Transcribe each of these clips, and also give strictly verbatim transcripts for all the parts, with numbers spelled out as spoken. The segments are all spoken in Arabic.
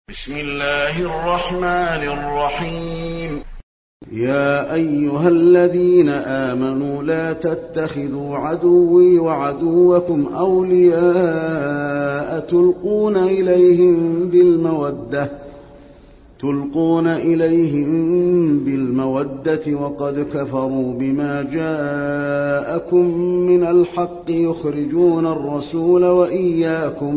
بسم الله الرحمن الرحيم. يا أيها الذين آمنوا لا تتخذوا عدوي وعدوكم أولياء تلقون إليهم بالمودة تلقون إليهم بالمودة وقد كفروا بما جاءكم من الحق يخرجون الرسول وإياكم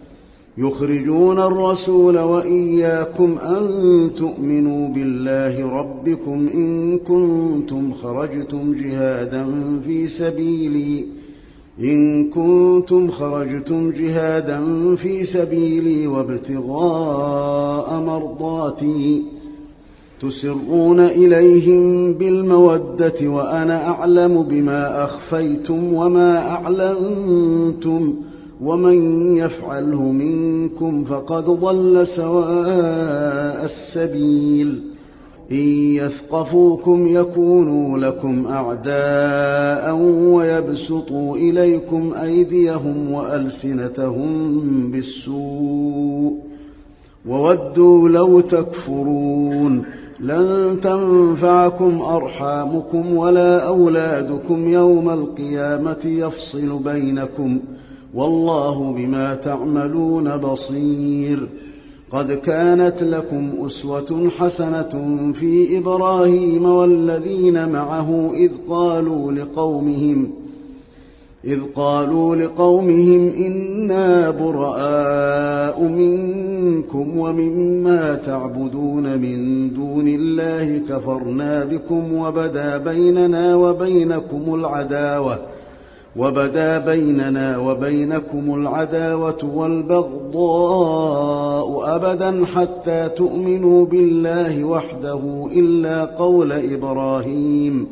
يخرجون الرسول وإياكم أن تؤمنوا بالله ربكم إن كنتم خرجتم جهادا في سبيلي إن كنتم خرجتم جهادا في سبيلي وابتغاء مرضاتي تسرون إليهم بالمودة وأنا أعلم بما أخفيتم وما أعلنتم ومن يفعله منكم فقد ضل سواء السبيل إن يثقفوكم يكونوا لكم أعداء ويبسطوا إليكم أيديهم وألسنتهم بالسوء وودوا لو تكفرون لن تنفعكم أرحامكم ولا أولادكم يوم القيامة يفصل بينكم والله بما تعملون بصير. قد كانت لكم أسوة حسنة في إبراهيم والذين معه إذ قالوا لقومهم إذ قالوا لقومهم إنا براء منكم ومما تعبدون من دون الله كفرنا بكم وبدا بيننا وبينكم العداوة وبدا بيننا وبينكم العداوة والبغضاء أبدا حتى تؤمنوا بالله وحده إلا قول إبراهيم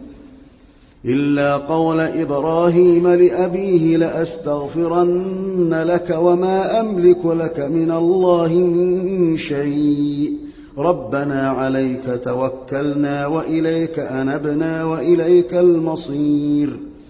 إلا قول إبراهيم لأبيه لأستغفرن لك وما أملك لك من الله من شيء ربنا عليك توكلنا وإليك أنبنا وإليك المصير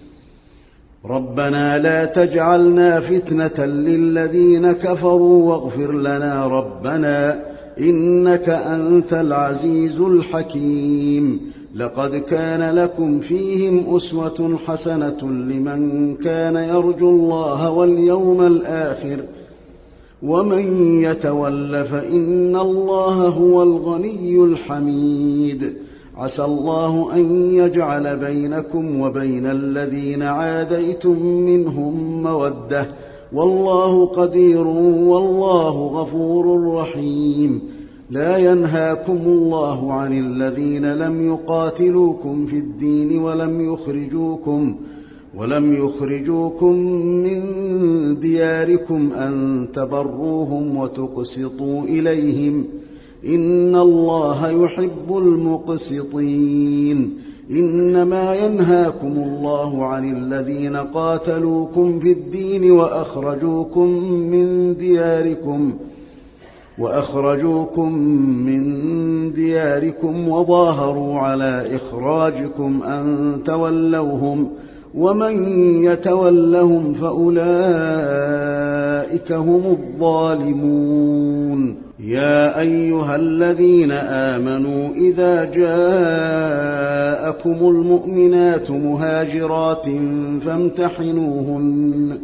ربنا لا تجعلنا فتنة للذين كفروا واغفر لنا ربنا إنك أنت العزيز الحكيم. لقد كان لكم فيهم أسوة حسنة لمن كان يرجو الله واليوم الآخر ومن يتول فإن الله هو الغني الحميد. عسى الله أن يجعل بينكم وبين الذين عاديتم منهم مودة والله قدير والله غفور رحيم. لا ينهاكم الله عن الذين لم يقاتلوكم في الدين ولم يخرجوكم ولم يخرجوكم من دياركم أن تبروهم وتقسطوا إليهم إن الله يحب المقسطين. إنما ينهاكم الله عن الذين قاتلوكم في الدين وأخرجوكم من دياركم وأخرجوكم من دياركم وظاهروا على إخراجكم أن تولوهم ومن يتولهم فأولئك هم الظالمون. يا أيها الذين آمنوا إذا جاءكم المؤمنات مهاجرات فامتحنوهن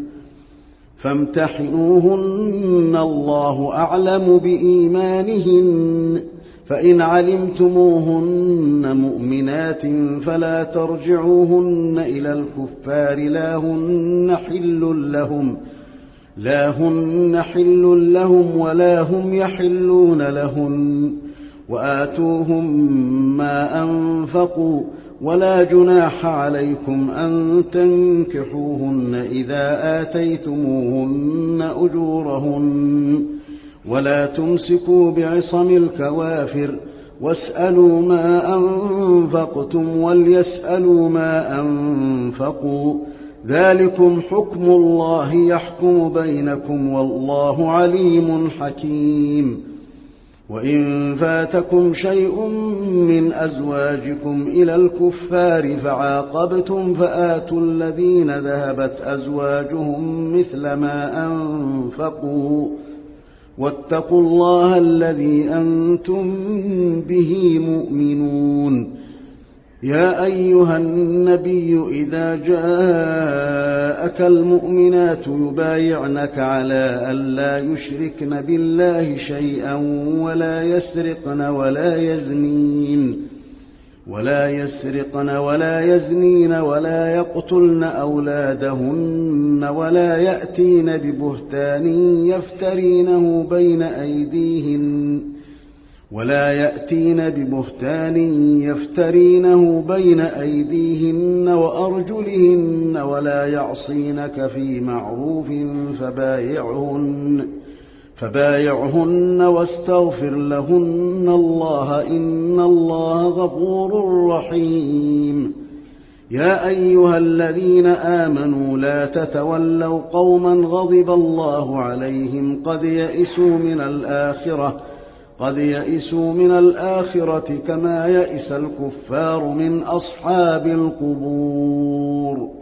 فامتحنوهن الله أعلم بإيمانهن فإن علمتموهن مؤمنات فلا ترجعوهن إلى الكفار لا هن حل لهم لا هن حل لهم ولا هم يحلون لهن وآتوهم ما أنفقوا ولا جناح عليكم أن تنكحوهن إذا آتيتموهن أجورهن ولا تمسكوا بعصم الكوافر واسألوا ما أنفقتم وليسألوا ما أنفقوا ذلكم حكم الله يحكم بينكم والله عليم حكيم. وإن فاتكم شيء من أزواجكم إلى الكفار فعاقبتم فآتوا الذين ذهبت أزواجهم مثل ما أنفقوا واتقوا الله الذي أنتم به مؤمنون. يا أيها النبي إذا جاءك المؤمنات يبايعنك على ألا يشركن بالله شيئا ولا يسرقن ولا يزنين ولا يسرقن ولا يزنين ولا يقتلن أولادهن ولا يأتين ببهتان يفترينه بين أيديهن ولا يأتين ببهتان يفترينه بين أيديهن وأرجلهن ولا يعصينك في معروف فبايعهن فبايعهن واستغفر لهن الله إن الله غفور رحيم. يا أيها الذين آمنوا لا تتولوا قوما غضب الله عليهم قد يئسوا من الآخرة قد يئسوا من الآخرة كما يئس الكفار من أصحاب القبور.